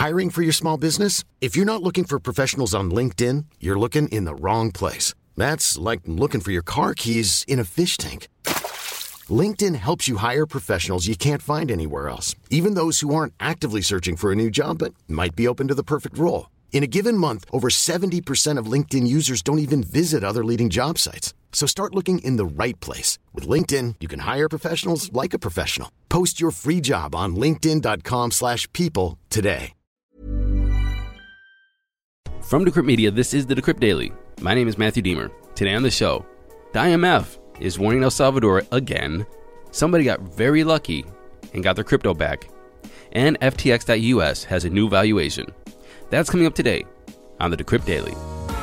Hiring for your small business? If you're not looking for professionals on LinkedIn, you're looking in the wrong place. That's like looking for your car keys in a fish tank. LinkedIn helps you hire professionals you can't find anywhere else, even those who aren't actively searching for a new job but might be open to the perfect role. In a given month, over 70% of LinkedIn users don't even visit other leading job sites. So start looking in the right place. With LinkedIn, you can hire professionals like a professional. Post your free job on linkedin.com/people today. From Decrypt Media, this is the Decrypt Daily. My name is Matthew Deemer. Today on the show, the IMF is warning El Salvador again. Somebody got very lucky and got their crypto back. And FTX.US has a new valuation. That's coming up today on the Decrypt Daily.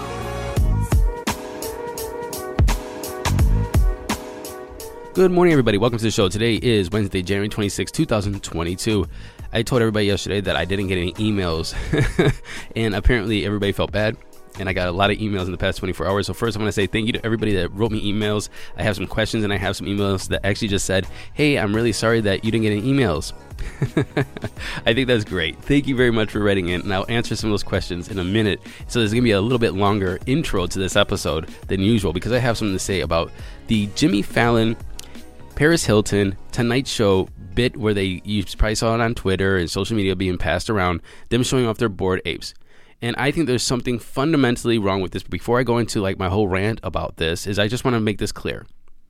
Good morning, everybody. Welcome to the show. Today is Wednesday, January 26, 2022. I told everybody yesterday that I didn't get any emails, and apparently everybody felt bad. And I got a lot of emails in the past 24 hours. So first, I want to say thank you to everybody that wrote me emails. I have some questions, and I have some emails that actually just said, hey, I'm really sorry that you didn't get any emails. I think that's great. Thank you very much for writing in, and I'll answer some of those questions in a minute. So there's going to be a little bit longer intro to this episode than usual because I have something to say about the Jimmy Fallon, Paris Hilton, Tonight Show bit where you probably saw it on Twitter and social media being passed around, them showing off their bored apes. And I think there's something fundamentally wrong with this. Before I go into my whole rant about this, I just want to make this clear.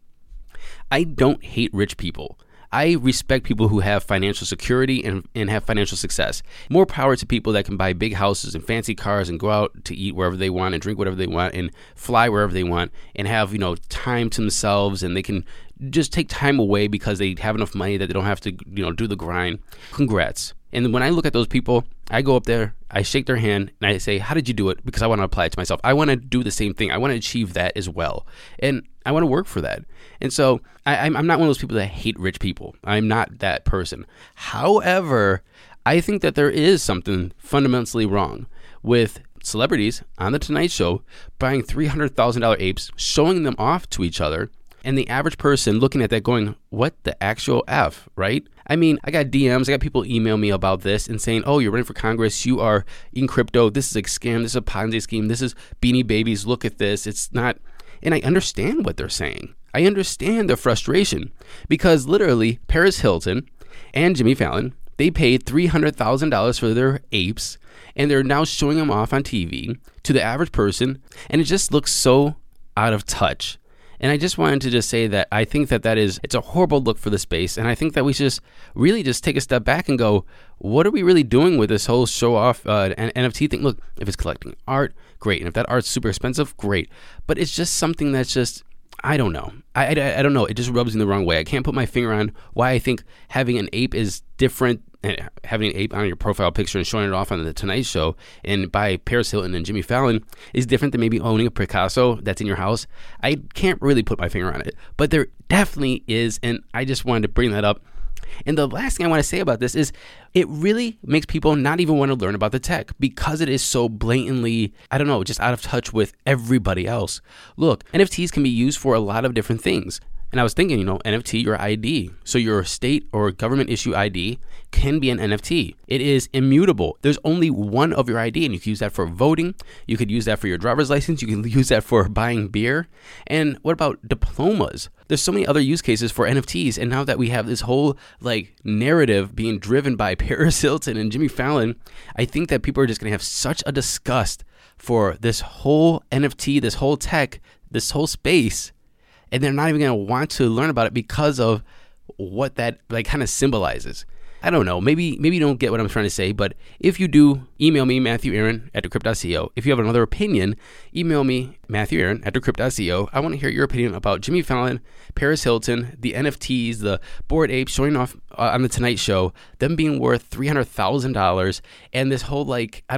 I don't hate rich people. I respect people who have financial security and have financial success. More power to people that can buy big houses and fancy cars and go out to eat wherever they want and drink whatever they want and fly wherever they want and have, time to themselves, and they can just take time away because they have enough money that they don't have to, do the grind. Congrats. And when I look at those people, I go up there, I shake their hand, and I say, how did you do it? Because I want to apply it to myself. I want to do the same thing. I want to achieve that as well. And I want to work for that. And so I'm not one of those people that hate rich people. I'm not that person. However, I think that there is something fundamentally wrong with celebrities on The Tonight Show buying $300,000 apes, showing them off to each other, and the average person looking at that going, what the actual F, right? I mean, I got DMs, I got people email me about this and saying, oh, you're running for Congress, you are in crypto, this is a scam, this is a Ponzi scheme, this is Beanie Babies, look at this, it's not. And I understand what they're saying. I understand their frustration because literally Paris Hilton and Jimmy Fallon, they paid $300,000 for their apes and they're now showing them off on TV to the average person, and it just looks so out of touch. And I just wanted to just say that I think that it's a horrible look for the space. And I think that we should just really just take a step back and go, what are we really doing with this whole show off NFT thing? Look, if it's collecting art, great. And if that art's super expensive, great. But it's just something that's just, I don't know. I don't know. It just rubs me the wrong way. I can't put my finger on why I think having an ape is different. Having an ape on your profile picture and showing it off on The Tonight Show and by Paris Hilton and Jimmy Fallon is different than maybe owning a Picasso that's in your house. I can't really put my finger on it, but there definitely is, and I just wanted to bring that up. And the last thing I want to say about this is it really makes people not even want to learn about the tech because it is so blatantly, just out of touch with everybody else. Look, NFTs can be used for a lot of different things. And I was thinking, NFT, your ID. So your state or government issue ID can be an NFT. It is immutable. There's only one of your ID, and you can use that for voting. You could use that for your driver's license. You can use that for buying beer. And what about diplomas? There's so many other use cases for NFTs. And now that we have this whole narrative being driven by Paris Hilton and Jimmy Fallon, I think that people are just going to have such a disgust for this whole NFT, this whole tech, this whole space. And they're not even going to want to learn about it because of what that kind of symbolizes. I don't know. Maybe you don't get what I'm trying to say, but if you do, email me, MatthewAaron@Decrypt.co. If you have another opinion, email me, MatthewAaron@Decrypt.co. I want to hear your opinion about Jimmy Fallon, Paris Hilton, the NFTs, the bored apes showing off on The Tonight Show, them being worth $300,000, and this whole,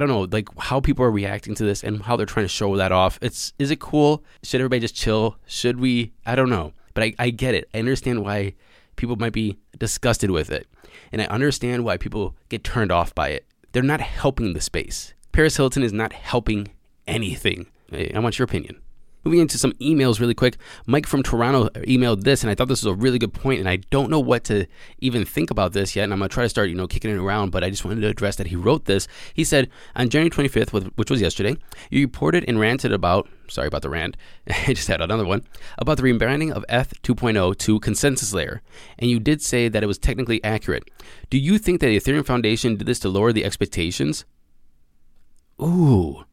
how people are reacting to this and how they're trying to show that off. Is it cool? Should everybody just chill? Should we? I don't know. But I get it. I understand why people might be disgusted with it. And I understand why people get turned off by it. They're not helping the space. Paris Hilton is not helping anything. I want your opinion. Moving into some emails really quick. Mike from Toronto emailed this, and I thought this was a really good point, and I don't know what to even think about this yet, and I'm going to try to start, kicking it around, but I just wanted to address that he wrote this. He said, on January 25th, which was yesterday, you reported and ranted about, sorry about the rant, I just had another one, about the rebranding of ETH 2.0 to Consensus Layer, and you did say that it was technically accurate. Do you think that the Ethereum Foundation did this to lower the expectations? Ooh.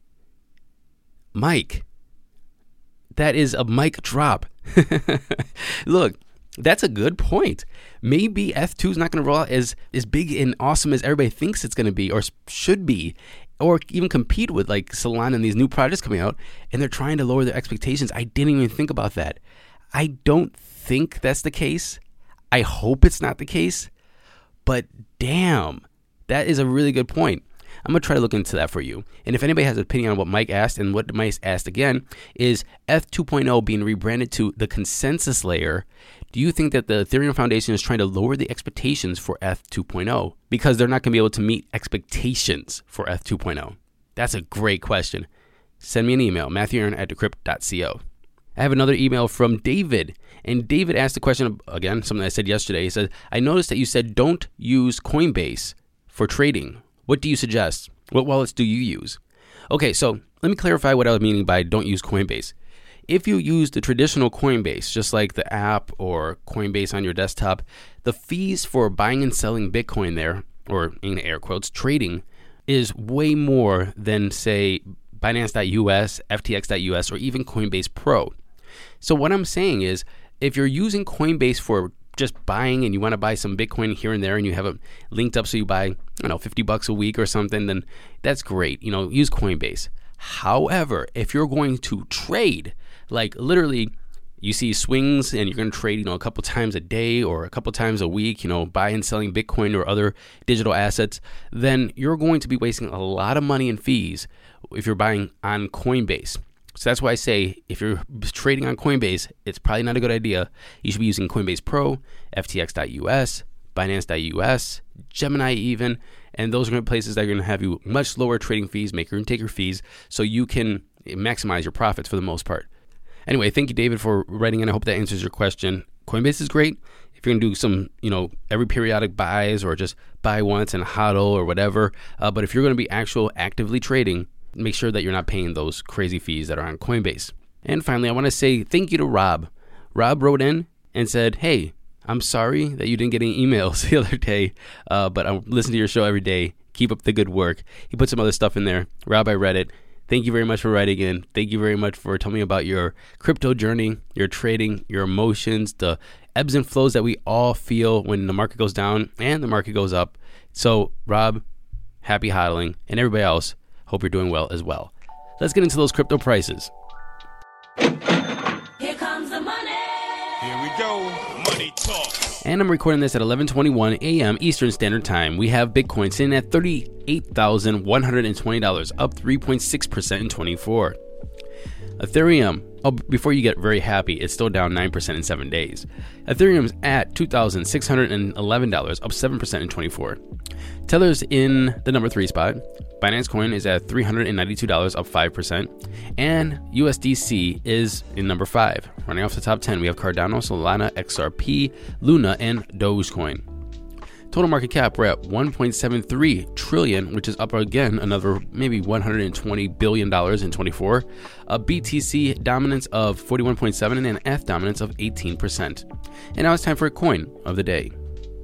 Mike. That is a mic drop. Look, that's a good point. Maybe ETH2 is not going to roll out as big and awesome as everybody thinks it's going to be or should be, or even compete with like Solana and these new projects coming out, and they're trying to lower their expectations. I didn't even think about that. I don't think that's the case. I hope it's not the case, but damn, that is a really good point. I'm going to try to look into that for you. And if anybody has an opinion on what Mike asked, and what Mike asked again, is ETH 2.0 being rebranded to the Consensus Layer, do you think that the Ethereum Foundation is trying to lower the expectations for ETH 2.0 because they're not going to be able to meet expectations for ETH 2.0? That's a great question. Send me an email, matthewaaron@decrypt.co. I have another email from David, and David asked a question, again, something I said yesterday. He said, I noticed that you said don't use Coinbase for trading. What do you suggest? What wallets do you use? Okay, so let me clarify what I was meaning by don't use Coinbase. If you use the traditional Coinbase, just like the app or Coinbase on your desktop, the fees for buying and selling Bitcoin there, or in air quotes, trading, is way more than, say, Binance.us, FTX.us, or even Coinbase Pro. So what I'm saying is, if you're using Coinbase for just buying and you want to buy some Bitcoin here and there and you have it linked up so you buy, $50 a week or something, then that's great. Use Coinbase. However, if you're going to trade, like literally you see swings and you're going to trade, a couple times a day or a couple times a week, buy and selling Bitcoin or other digital assets, then you're going to be wasting a lot of money in fees if you're buying on Coinbase. So that's why I say if you're trading on Coinbase, it's probably not a good idea. You should be using Coinbase Pro, FTX.us, Binance.us, Gemini even, and those are going to be places that are going to have you much lower trading fees, maker and taker fees, so you can maximize your profits for the most part. Anyway, thank you, David, for writing in. I hope that answers your question. Coinbase is great if you're going to do some, every periodic buys or just buy once and hodl or whatever. But if you're going to be actively trading, make sure that you're not paying those crazy fees that are on Coinbase. And finally, I want to say thank you to Rob. Rob wrote in and said, hey, I'm sorry that you didn't get any emails the other day, but I listen to your show every day. Keep up the good work. He put some other stuff in there. Rob, I read it. Thank you very much for writing in. Thank you very much for telling me about your crypto journey, your trading, your emotions, the ebbs and flows that we all feel when the market goes down and the market goes up. So, Rob, happy hodling, and everybody else, hope you're doing well as well. Let's get into those crypto prices. Here comes the money. Here we go. Money talk. And I'm recording this at 11:21 a.m. Eastern Standard Time. We have Bitcoin sitting at $38,120, up 3.6% in 24. Ethereum, before you get very happy, it's still down 9% in 7 days. Ethereum's at $2,611, up 7% in 24. Tether's in the number 3 spot. Binance Coin is at $392, up 5%. And USDC is in number 5. Running off the top 10, we have Cardano, Solana, XRP, Luna, and Dogecoin. Total market cap, we're at $1.73 trillion, which is up again another maybe $120 billion in 24. A BTC dominance of 41.7 and an ETH dominance of 18%. And now it's time for a coin of the day.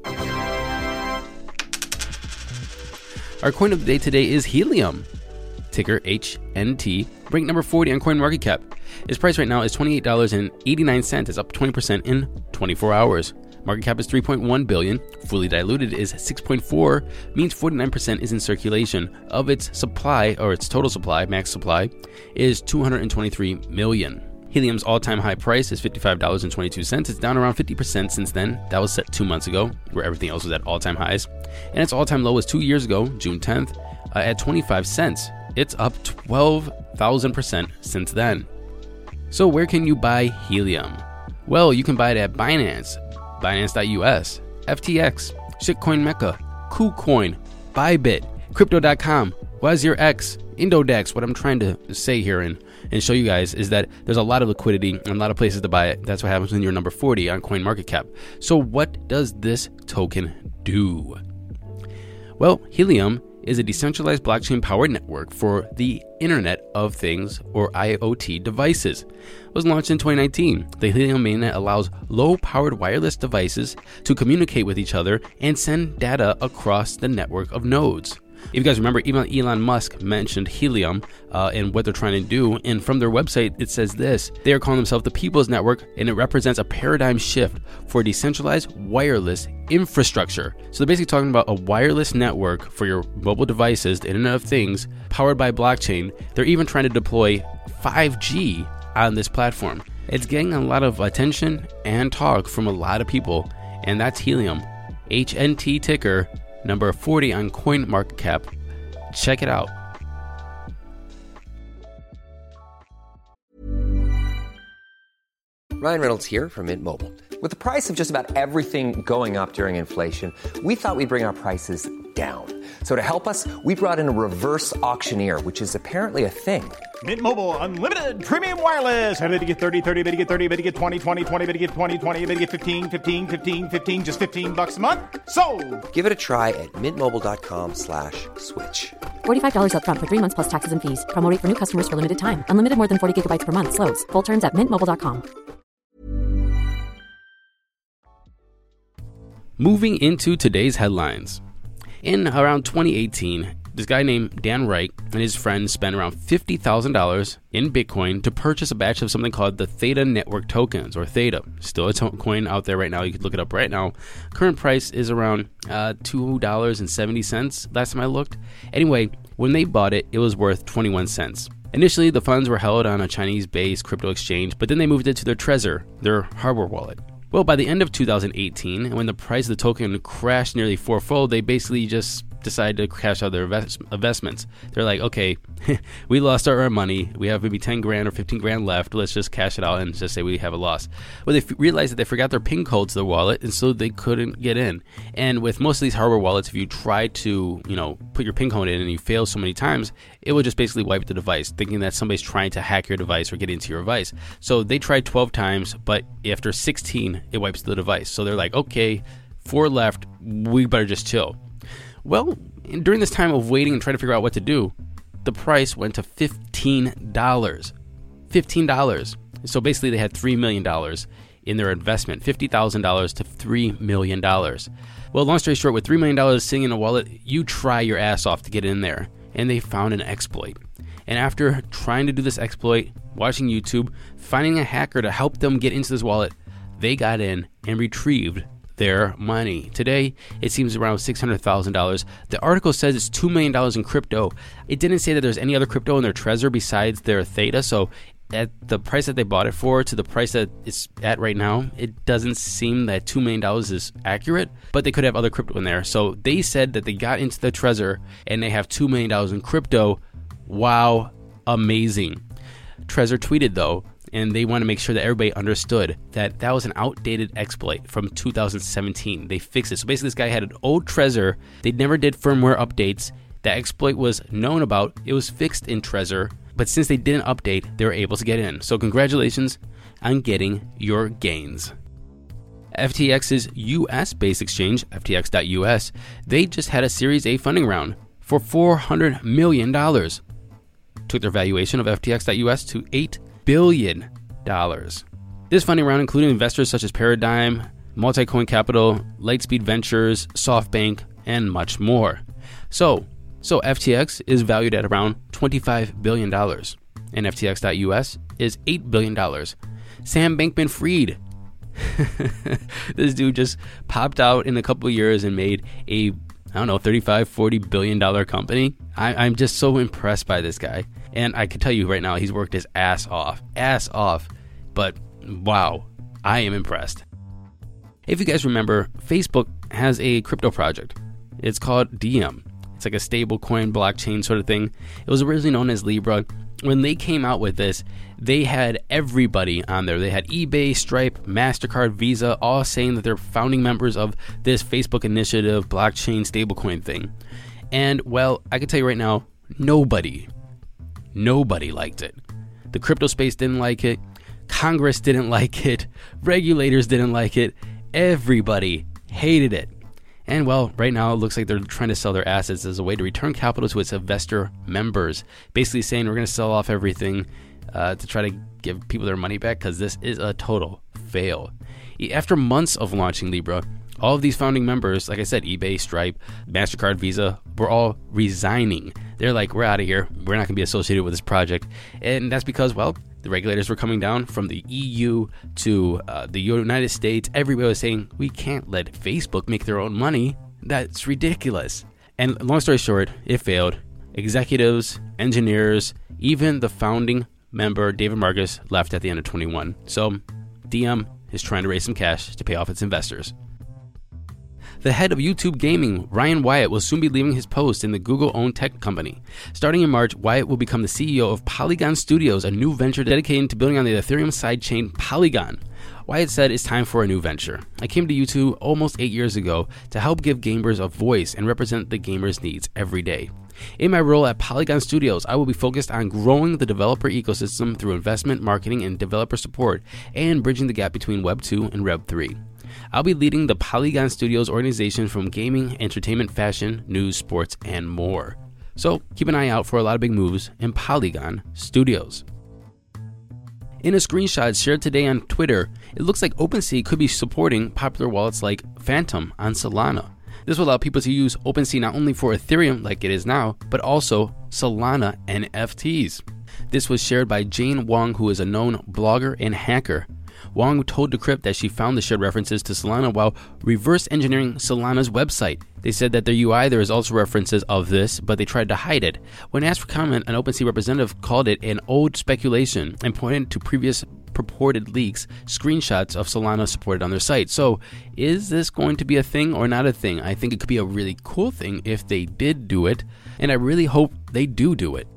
Our coin of the day today is Helium, ticker HNT, ranked number 40 on CoinMarketCap. Its price right now is $28.89. It's up 20% in 24 hours. Market cap is $3.1 billion. Fully diluted is 6.4, means 49% is in circulation. Of its supply, or its total supply, max supply, is 223 million. Helium's all-time high price is $55.22. It's down around 50% since then. That was set 2 months ago, where everything else was at all-time highs. And its all-time low was 2 years ago, June 10th, at 25 cents. It's up 12,000% since then. So where can you buy Helium? Well, you can buy it at Binance, Binance.us, FTX, Shitcoin Mecca, KuCoin, Bybit, Crypto.com, Wazir X, Indodex. What I'm trying to say here and show you guys is that there's a lot of liquidity and a lot of places to buy it. That's what happens when you're number 40 on CoinMarketCap. So what does this token do? Well, Helium is a decentralized blockchain-powered network for the Internet of Things, or IoT, devices. It was launched in 2019. The Helium mainnet allows low-powered wireless devices to communicate with each other and send data across the network of nodes. If you guys remember, even Elon Musk mentioned Helium and what they're trying to do, and from their website it says this: they are calling themselves the People's Network, and it represents a paradigm shift for decentralized wireless infrastructure. So they're basically talking about a wireless network for your mobile devices, the Internet of Things, powered by blockchain. They're even trying to deploy 5G on this platform. It's getting a lot of attention and talk from a lot of people, and that's Helium. HNT ticker number 40 on CoinMarketCap. Check it out. Ryan Reynolds here from Mint Mobile. With the price of just about everything going up during inflation, we thought we'd bring our prices down. So to help us, we brought in a reverse auctioneer, which is apparently a thing. Mint Mobile Unlimited Premium Wireless. How to get 30, 30, bit to get 30, bit to get 20, 20, 20, bit to get 20, 20, bit to get 15, 15, 15, 15, just $15 a month? Sold! Give it a try at mintmobile.com/switch. $45 up front for 3 months plus taxes and fees. Promo rate for new customers for limited time. Unlimited more than 40 gigabytes per month. Slows full terms at mintmobile.com. Moving into today's headlines. In around 2018, this guy named Dan Wright and his friends spent around $50,000 in Bitcoin to purchase a batch of something called the Theta Network tokens, or Theta. Still a coin out there right now. You could look it up right now. Current price is around $2.70 last time I looked. Anyway, when they bought it, it was worth 21 cents. Initially, the funds were held on a Chinese-based crypto exchange, but then they moved it to their Trezor, their hardware wallet. Well, by the end of 2018, when the price of the token crashed nearly fourfold, they basically just decided to cash out their investments. They're like, okay, we lost our money. We have maybe 10 grand or 15 grand left. Let's just cash it out and just say we have a loss. Well, they realized that they forgot their PIN code to the wallet, and so they couldn't get in. And with most of these hardware wallets, if you try to, put your PIN code in and you fail so many times, it will just basically wipe the device, thinking that somebody's trying to hack your device or get into your device. So they tried 12 times, but after 16, it wipes the device. So they're like, okay, 4 left, we better just chill. Well, during this time of waiting and trying to figure out what to do, the price went to $15. $15. So basically they had $3 million in their investment, $50,000 to $3 million. Well, long story short, with $3 million sitting in a wallet, you try your ass off to get in there. And they found an exploit. And after trying to do this exploit, watching YouTube, finding a hacker to help them get into this wallet, they got in and retrieved their money. Today, it seems around $600,000. The article says it's $2 million in crypto. It didn't say that there's any other crypto in their Trezor besides their Theta, so at the price that they bought it for to the price that it's at right now, it doesn't seem that $2 million is accurate, but they could have other crypto in there. So they said that they got into the Trezor and they have $2 million in crypto. Wow, amazing. Trezor tweeted though, and they want to make sure that everybody understood that that was an outdated exploit from 2017. They fixed it. So basically this guy had an old Trezor. They never did firmware updates. That exploit was known about. It was fixed in Trezor. But since they didn't update, they were able to get in. So congratulations on getting your gains. FTX's US-based exchange, FTX.US, they just had a Series A funding round for $400 million. Took their valuation of FTX.US to $8 billion. This funding round included investors such as Paradigm, Multicoin Capital, Lightspeed Ventures, SoftBank, and much more. So FTX is valued at around $25 billion, and FTX.US is $8 billion. Sam Bankman-Fried, this dude just popped out in a couple of years and made a, $35-40 billion company. I'm just so impressed by this guy. And I can tell you right now, he's worked his ass off. But wow, I am impressed. If you guys remember, Facebook has a crypto project. It's called Diem. It's like a stable coin blockchain sort of thing. It was originally known as Libra. When they came out with this, they had everybody on there. They had eBay, Stripe, MasterCard, Visa, all saying that they're founding members of this Facebook initiative blockchain stablecoin thing. And well, I can tell you right now, Nobody liked it. The crypto space didn't like it. Congress didn't like it. Regulators didn't like it. Everybody hated it. And well, right now it looks like they're trying to sell their assets as a way to return capital to its investor members. Basically saying we're going to sell off everything to try to give people their money back because this is a total fail. After months of launching Libra, all of these founding members, like I said, eBay, Stripe, MasterCard, Visa, were all resigning. They're like, we're out of here. We're not going to be associated with this project. And that's because, well, the regulators were coming down from the EU to the United States. Everybody was saying, we can't let Facebook make their own money. That's ridiculous. And long story short, it failed. Executives, engineers, even the founding member, David Marcus, left at the end of 21. So Diem is trying to raise some cash to pay off its investors. The head of YouTube Gaming, Ryan Wyatt, will soon be leaving his post in the Google-owned tech company. Starting in March, Wyatt will become the CEO of Polygon Studios, a new venture dedicated to building on the Ethereum sidechain Polygon. Wyatt said, it's time for a new venture. I came to YouTube almost 8 years ago to help give gamers a voice and represent the gamers' needs every day. In my role at Polygon Studios, I will be focused on growing the developer ecosystem through investment, marketing, and developer support, and bridging the gap between Web 2 and Web 3. I'll be leading the Polygon Studios organization from gaming, entertainment, fashion, news, sports, and more. So keep an eye out for a lot of big moves in Polygon Studios. In a screenshot shared today on Twitter, it looks like OpenSea could be supporting popular wallets like Phantom on Solana. This will allow people to use OpenSea not only for Ethereum like it is now, but also Solana NFTs. This was shared by Jane Wong, who is a known blogger and hacker. Wong told Decrypt that she found the shared references to Solana while reverse engineering Solana's website. They said that their UI, there is also references of this, but they tried to hide it. When asked for comment, an OpenSea representative called it an old speculation and pointed to previous purported leaks, screenshots of Solana supported on their site. So, is this going to be a thing or not a thing? I think it could be a really cool thing if they did do it, and I really hope they do it.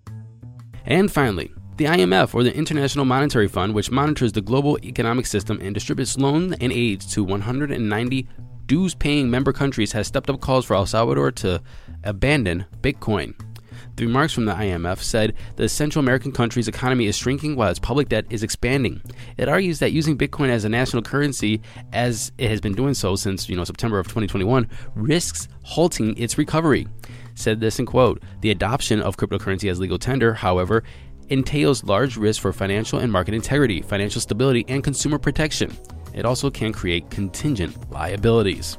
And finally, the IMF, or the International Monetary Fund, which monitors the global economic system and distributes loans and aids to 190 dues-paying member countries, has stepped up calls for El Salvador to abandon Bitcoin. The remarks from the IMF said the Central American country's economy is shrinking while its public debt is expanding. It argues that using Bitcoin as a national currency, as it has been doing so since September of 2021, risks halting its recovery. Said this in quote, "The adoption of cryptocurrency as legal tender, however, entails large risks for financial and market integrity, financial stability, and consumer protection. It also can create contingent liabilities."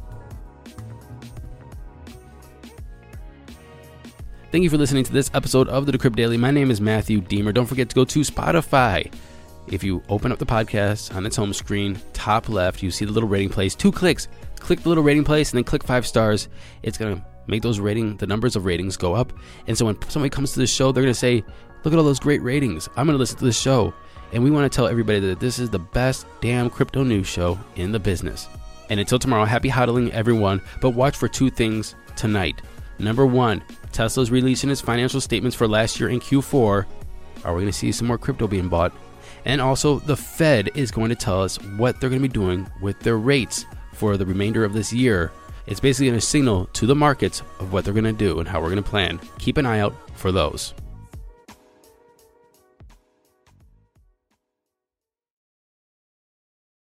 Thank you for listening to this episode of the Decrypt Daily. My name is Matthew Deemer. Don't forget to go to Spotify. If you open up the podcast on its home screen, top left, you see the little rating place. 2 clicks. Click the little rating place and then click 5 stars. It's going to make the numbers of ratings go up. And so when somebody comes to the show, they're going to say, look at all those great ratings. I'm going to listen to this show. And we want to tell everybody that this is the best damn crypto news show in the business. And until tomorrow, happy hodling, everyone. But watch for 2 things tonight. Number 1, Tesla's releasing its financial statements for last year in Q4. Are we going to see some more crypto being bought? And also, the Fed is going to tell us what they're going to be doing with their rates for the remainder of this year. It's basically going to signal to the markets of what they're going to do and how we're going to plan. Keep an eye out for those.